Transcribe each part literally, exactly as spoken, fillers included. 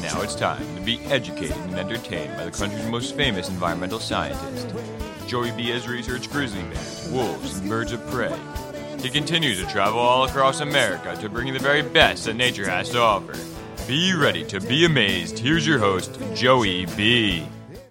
Now it's time to be educated and entertained by the country's most famous environmental scientist. Joey B has researched grizzly bears, wolves, and birds of prey. He continues to travel all across America to bring you the very best that nature has to offer. Be ready to be amazed. Here's your host, Joey B.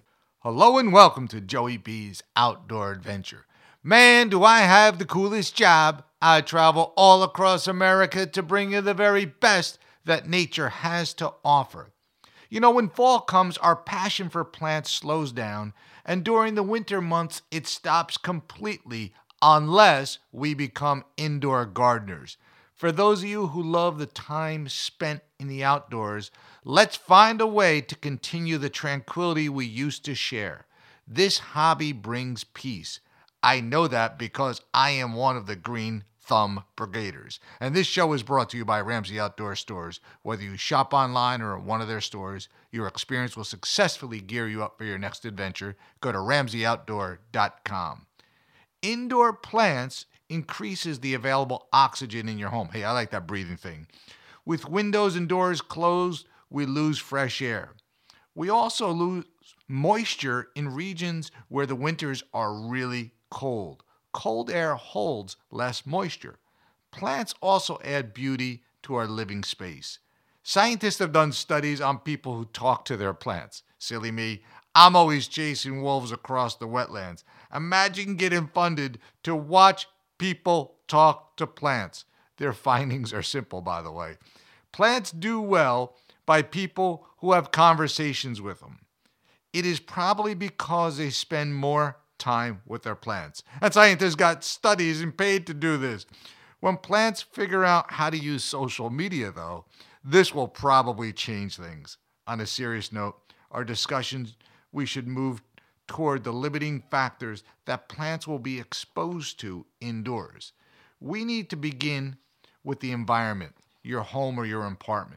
Hello and welcome to Joey B's Outdoor Adventure. Man, do I have the coolest job. I travel all across America to bring you the very best that nature has to offer. You know, when fall comes, our passion for plants slows down, and during the winter months, it stops completely unless we become indoor gardeners. For those of you who love the time spent in the outdoors, let's find a way to continue the tranquility we used to share. This hobby brings peace. I know that because I am one of the Green Thumb Brigaders. And this show is brought to you by Ramsey Outdoor Stores. Whether you shop online or at one of their stores, your experience will successfully gear you up for your next adventure. Go to ramsey outdoor dot com. Indoor plants increases the available oxygen in your home. Hey, I like that breathing thing. With windows and doors closed, we lose fresh air. We also lose moisture in regions where the winters are really cold. Cold air holds less moisture. Plants also add beauty to our living space. Scientists have done studies on people who talk to their plants. Silly me, I'm always chasing wolves across the wetlands. Imagine getting funded to watch people talk to plants. Their findings are simple, by the way. Plants do well by people who have conversations with them. It is probably because they spend more time with their plants. And scientists got studies and paid to do this. When plants figure out how to use social media, though, this will probably change things. On a serious note, our discussions, we should move toward the limiting factors that plants will be exposed to indoors. We need to begin with the environment, your home or your apartment.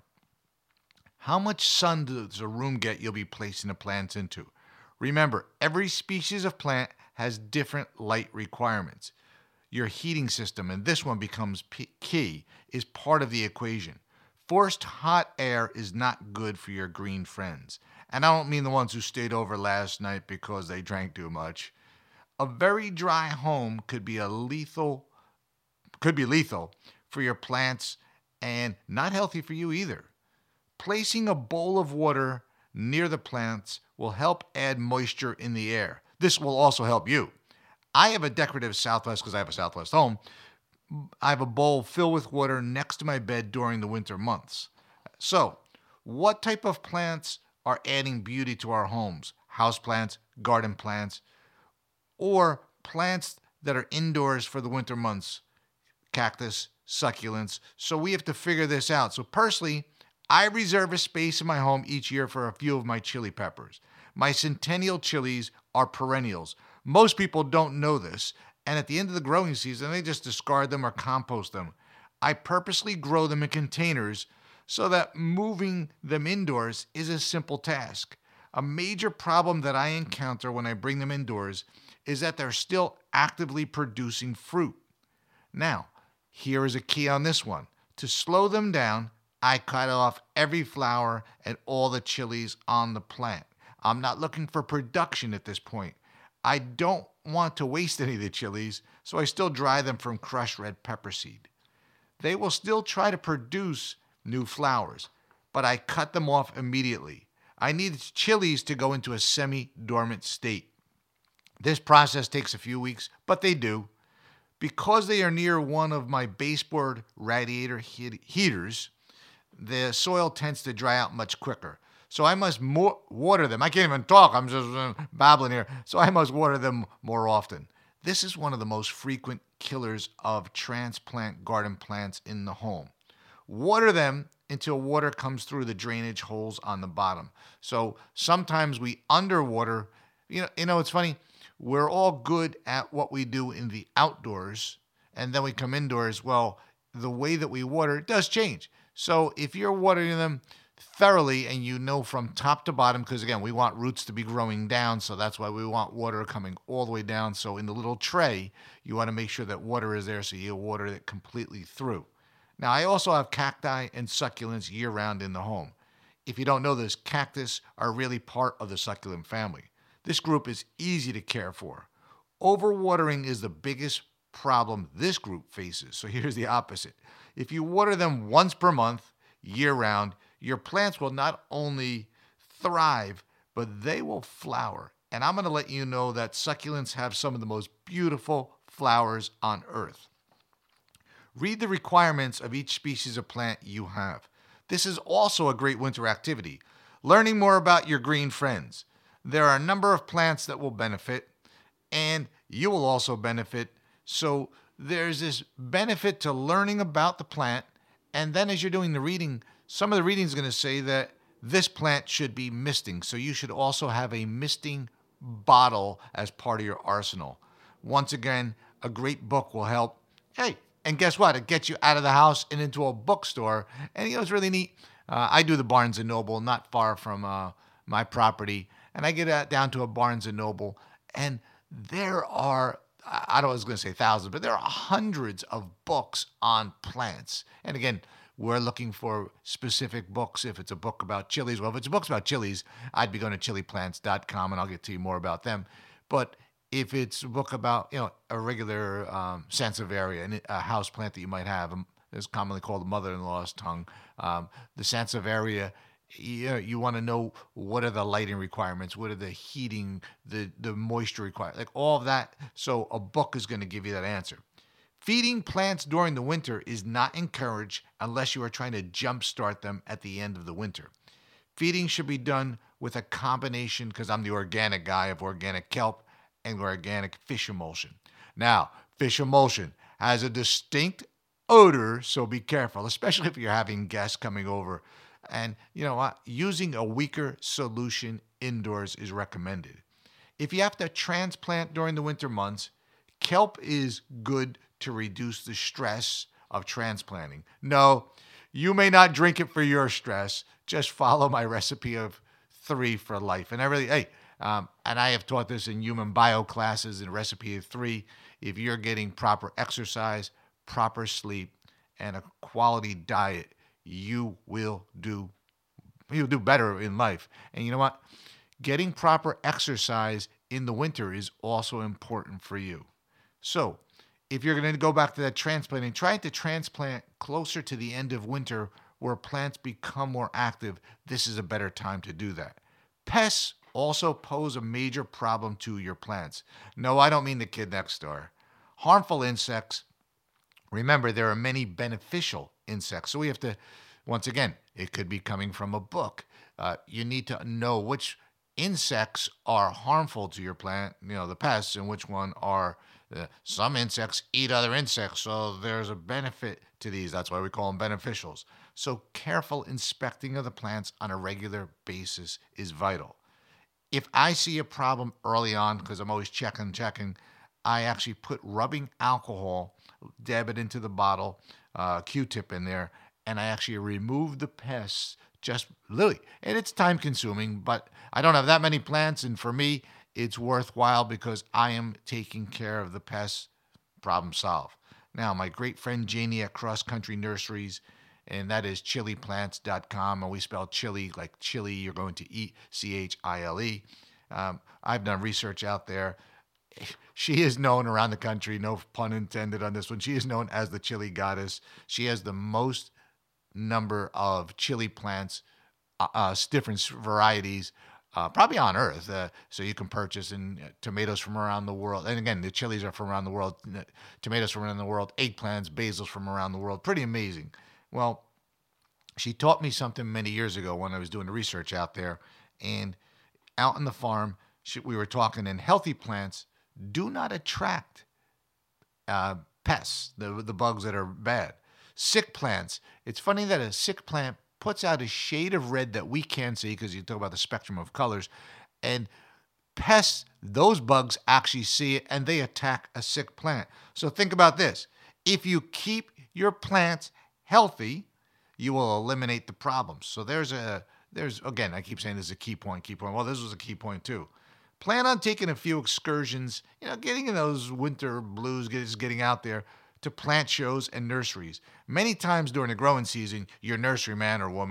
How much sun does a room get you'll be placing the plants into? Remember, every species of plant has different light requirements. Your heating system, and this one becomes p- key, is part of the equation. Forced hot air is not good for your green friends. And I don't mean the ones who stayed over last night because they drank too much. A very dry home could be a lethal, could be lethal for your plants and not healthy for you either. Placing a bowl of water near the plants will help add moisture in the air. This will also help you. I have a decorative Southwest, because I have a Southwest home. I have a bowl filled with water next to my bed during the winter months. So, what type of plants are adding beauty to our homes? House plants, garden plants, or plants that are indoors for the winter months? Cactus, succulents. So we have to figure this out. So personally, I reserve a space in my home each year for a few of my chili peppers. My centennial chilies are perennials. Most people don't know this, and at the end of the growing season, they just discard them or compost them. I purposely grow them in containers so that moving them indoors is a simple task. A major problem that I encounter when I bring them indoors is that they're still actively producing fruit. Now, here is a key on this one. To slow them down, I cut off every flower and all the chilies on the plant. I'm not looking for production at this point. I don't want to waste any of the chilies, so I still dry them from crushed red pepper seed. They will still try to produce new flowers, but I cut them off immediately. I need chilies to go into a semi-dormant state. This process takes a few weeks, but they do. Because they are near one of my baseboard radiator heat- heaters, the soil tends to dry out much quicker. So I must more water them. I can't even talk. I'm just uh, babbling here. So I must water them more often. This is one of the most frequent killers of transplant garden plants in the home. Water them until water comes through the drainage holes on the bottom. So sometimes we underwater. You know, you know, it's funny. We're all good at what we do in the outdoors, and then we come indoors. Well, the way that we water does change. So if you're watering them thoroughly and you know from top to bottom, because again, we want roots to be growing down, so that's why we want water coming all the way down. So in the little tray, you want to make sure that water is there so you water it completely through. Now, I also have cacti and succulents year-round in the home. if you don't know this, cactus are really part of the succulent family. This group is easy to care for. Overwatering is the biggest problem this group faces. So here's the opposite. If you water them once per month, year-round, your plants will not only thrive, but they will flower. And I'm going to let you know that succulents have some of the most beautiful flowers on earth. Read the requirements of each species of plant you have. This is also a great winter activity. Learning more about your green friends. There are a number of plants that will benefit, and you will also benefit. So there's this benefit to learning about the plant, and then as you're doing the reading, some of the reading is going to say that this plant should be misting. So you should also have a misting bottle as part of your arsenal. Once again, a great book will help. Hey, and guess what? It gets you out of the house and into a bookstore. And you know, it's really neat. Uh, I do the Barnes and Noble, not far from uh, my property. And I get uh, down to a Barnes and Noble, and there are, I don't was going to say thousands, but there are hundreds of books on plants. And again, we're looking for specific books. If it's a book about chilies, well, if it's books about chilies, I'd be going to chili plants dot com, and I'll get to you more about them. But if it's a book about, you know, a regular um, sansevieria, a house plant that you might have, um, is commonly called the mother-in-law's tongue, um, the sansevieria, you, know, you want to know what are the lighting requirements, what are the heating, the, the moisture requirements, like all of that. So a book is going to give you that answer. Feeding plants during the winter is not encouraged unless you are trying to jumpstart them at the end of the winter. Feeding should be done with a combination, because I'm the organic guy, of organic kelp and organic fish emulsion. Now, fish emulsion has a distinct odor, so be careful, especially if you're having guests coming over. And you know what? Using a weaker solution indoors is recommended. If you have to transplant during the winter months, kelp is good to reduce the stress of transplanting. No, you may not drink it for your stress. Just follow my recipe of three for life. And I really, hey, um, and I have taught this in human bio classes in recipe of three. If you're getting proper exercise, proper sleep, and a quality diet, you will do, you'll do better in life. And you know what? Getting proper exercise in the winter is also important for you. So if you're going to go back to that transplanting, try to transplant closer to the end of winter where plants become more active. This is a better time to do that. Pests also pose a major problem to your plants. No, I don't mean the kid next door. Harmful insects. Remember, there are many beneficial insects. So we have to, once again, it could be coming from a book. Uh, you need to know which insects are harmful to your plant, you know, the pests, and which one are, uh, some insects eat other insects, so there's a benefit to these. That's why we call them beneficials. So careful inspecting of the plants on a regular basis is vital. If I see a problem early on, because I'm always checking, checking, I actually put rubbing alcohol, dab it into the bottle, uh, Q-tip in there, and I actually remove the pests just literally. And it's time consuming, but I don't have that many plants, and for me, it's worthwhile because I am taking care of the pests. Problem solved. Now, my great friend Janie at Cross Country Nurseries, and that is chili plants dot com, and we spell chili like chili you're going to eat, C H I L E. Um, I've done research out there. She is known around the country, no pun intended on this one. She is known as the chili goddess. She has the most number of chili plants, uh, uh, different varieties, uh, probably on Earth. Uh, so you can purchase in uh, tomatoes from around the world. And again, the chilies are from around the world, tomatoes from around the world, eggplants, basils from around the world. Pretty amazing. Well, she taught me something many years ago when I was doing the research out there. And out on the farm, she, we were talking, and healthy plants do not attract uh, pests, the, the bugs that are bad. Sick plants, it's funny that a sick plant puts out a shade of red that we can't see, because you talk about the spectrum of colors, and pests, those bugs actually see it, and they attack a sick plant. So think about this. If you keep your plants healthy, you will eliminate the problems. So there's a, there's again, I keep saying this is a key point, key point. Well, this was a key point too. Plan on taking a few excursions, you know, getting in those winter blues, just getting out there to plant shows and nurseries. Many times during the growing season, your nurseryman or woman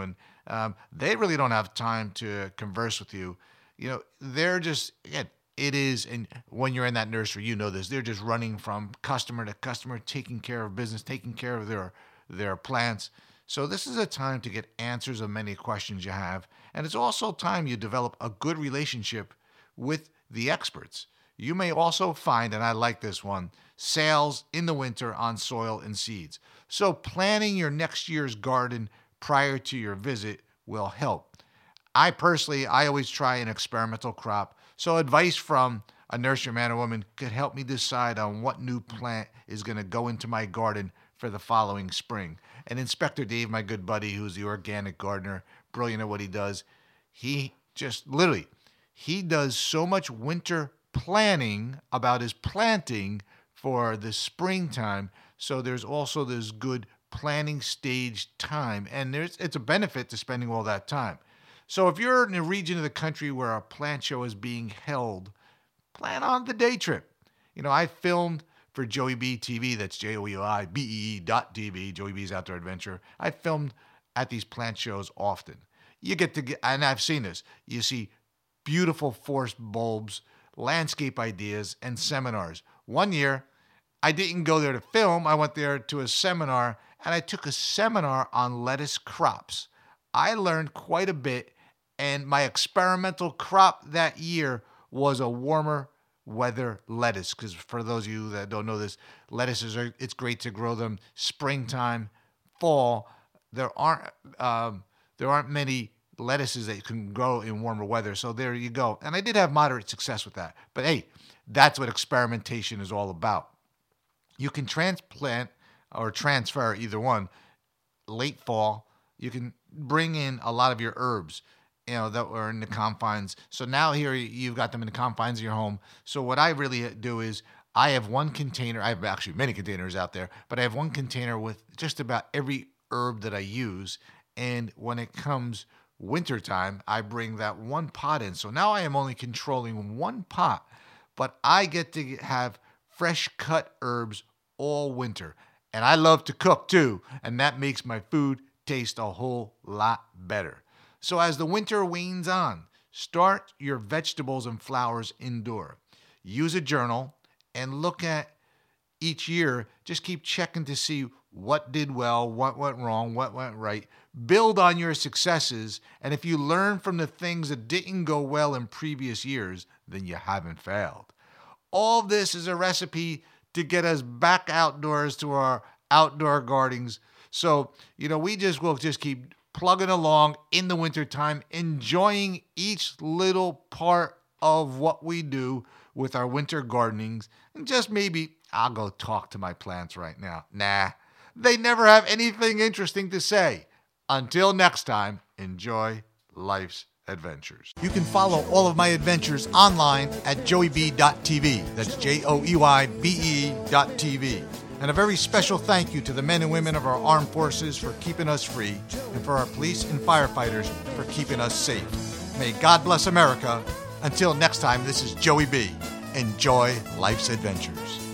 Um, they really don't have time to converse with you. You know, they're just, again, it is, and when you're in that nursery, you know this, they're just running from customer to customer, taking care of business, taking care of their their plants. So this is a time to get answers of many questions you have. And it's also time you develop a good relationship with the experts. You may also find, and I like this one, sales in the winter on soil and seeds. So planning your next year's garden prior to your visit will help. I personally, I always try an experimental crop. So advice from a nurseryman or woman could help me decide on what new plant is going to go into my garden for the following spring. And Inspector Dave, my good buddy, who's the organic gardener, brilliant at what he does, he just literally, he does so much winter planning about his planting for the springtime. So there's also this good planning stage time. And there's it's a benefit to spending all that time. So if you're in a region of the country where a plant show is being held, plan on the day trip. You know, I filmed for Joey B T V, that's J O E I B E E dot T V, Joey B's Outdoor Adventure. I filmed at these plant shows often. You get to get, and I've seen this, you see beautiful forest bulbs, landscape ideas, and seminars. One year, I didn't go there to film. I went there to a seminar, and I took a seminar on lettuce crops. I learned quite a bit, and my experimental crop that year was a warmer weather lettuce, because for those of you that don't know this, lettuces are, it's great to grow them springtime, fall. There aren't um, there aren't many lettuces that can grow in warmer weather, so there you go. And I did have moderate success with that. But hey, that's what experimentation is all about. You can transplant or transfer, either one, late fall. You can bring in a lot of your herbs, you know, that were in the confines. So now here you've got them in the confines of your home. So what I really do is I have one container. I have actually many containers out there, but I have one container with just about every herb that I use. And when it comes wintertime, I bring that one pot in. So now I am only controlling one pot, but I get to have fresh cut herbs all winter. And I love to cook too, and that makes my food taste a whole lot better. So as the winter wanes on, start your vegetables and flowers indoor. Use a journal and look at each year. Just keep checking to see what did well, what went wrong, what went right. Build on your successes, and if you learn from the things that didn't go well in previous years, then you haven't failed. All this is a recipe to get us back outdoors to our outdoor gardens. So, you know, we just will just keep plugging along in the wintertime, enjoying each little part of what we do with our winter gardenings. And just maybe I'll go talk to my plants right now. Nah, they never have anything interesting to say. Until next time, enjoy life's adventures. You can follow all of my adventures online at joey b dot t v. That's J O E Y B E dot T V. And a very special thank you to the men and women of our armed forces for keeping us free, and for our police and firefighters for keeping us safe. May God bless America. Until next time, this is Joey B. Enjoy life's adventures.